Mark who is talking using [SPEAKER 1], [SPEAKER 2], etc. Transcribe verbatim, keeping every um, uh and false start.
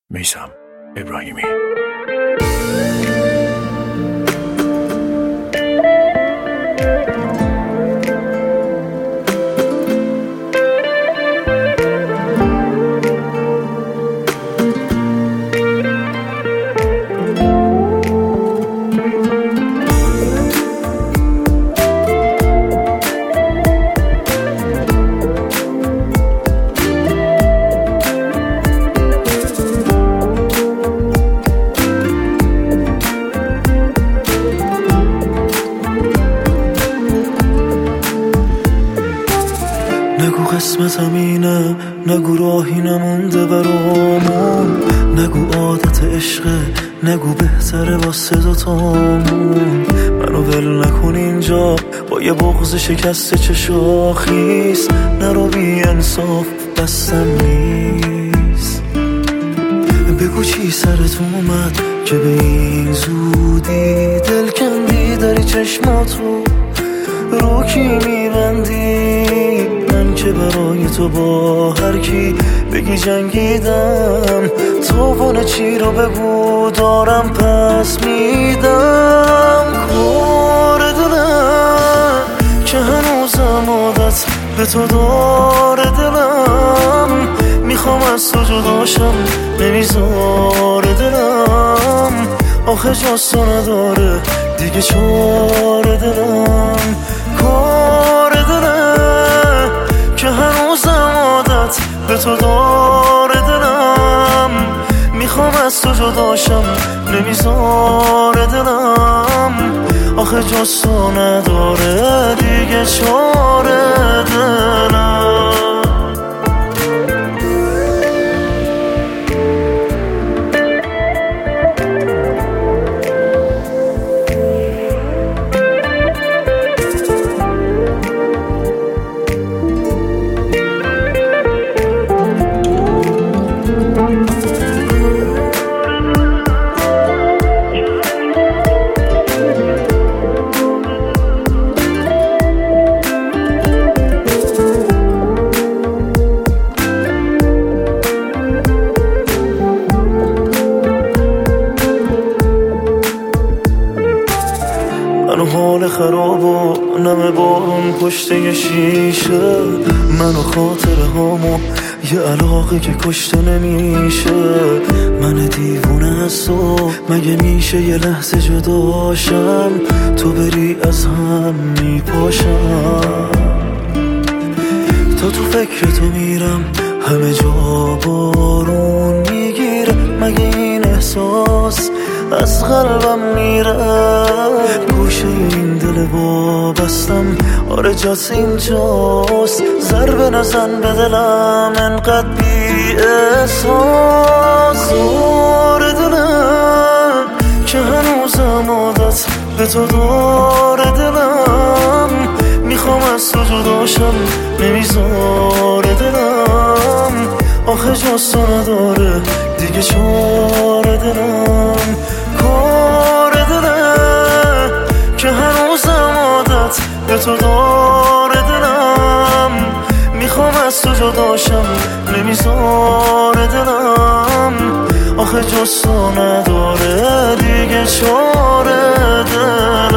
[SPEAKER 1] میثم ابراهیمی.
[SPEAKER 2] نگو قسمتم اینه، نگو راهی نمونده برامون، نگو عادت عشقه، نگو بهتره واسه دوتامون. منو ول نکن اینجا با یه بغض شکسته چشاخیز، نرو بی انصاف دستم نیست. بگو چی سرت اومد که به این زودی دل کندی داری چشماتو رو کی میبندی؟ من که برای تو با هر کی بگی جنگیدم، تو بونه چی رو بگو دارم پس میدم. کار دلم که هنوزم عادت به تو داره، دلم میخوام از تو جداشم نمیذاره دلم، آخه جز تو نداره دیگه چاره دلم. کار دلم که هنوزم عادت به تو داره، دلم میخوام از تو جداشم نمیذاره دلم، آخه جز تو نداره دیگه چاره دلم. منو حال خراب و نم بارون پشت یه شیشه، منو خاطره هامو یه علاقه که کشته نمیشه. من دیوونه از تو مگه میشه یه لحظه جداشم، تو بری از هم میپاشم. تا تو فکر تو میرم همه جا بارون میگیره، مگه این احساس از قلبم میره؟ گوشه این دل وابستم آره جاس اینجاست، ضربه نزن به دلم انقدر بی احساس. زور دلم که هنوزم عادت به تو داره، دلم میخوام از تو جداشم نمیذاره دلم، آخه جز تو نداره دیگه چاره دلم. کار دلم که هنوزم عادت به تو داره، دلم میخوام از تو جداشم نمیذاره دلم، آخه جز تو نداره دیگه چاره دلم.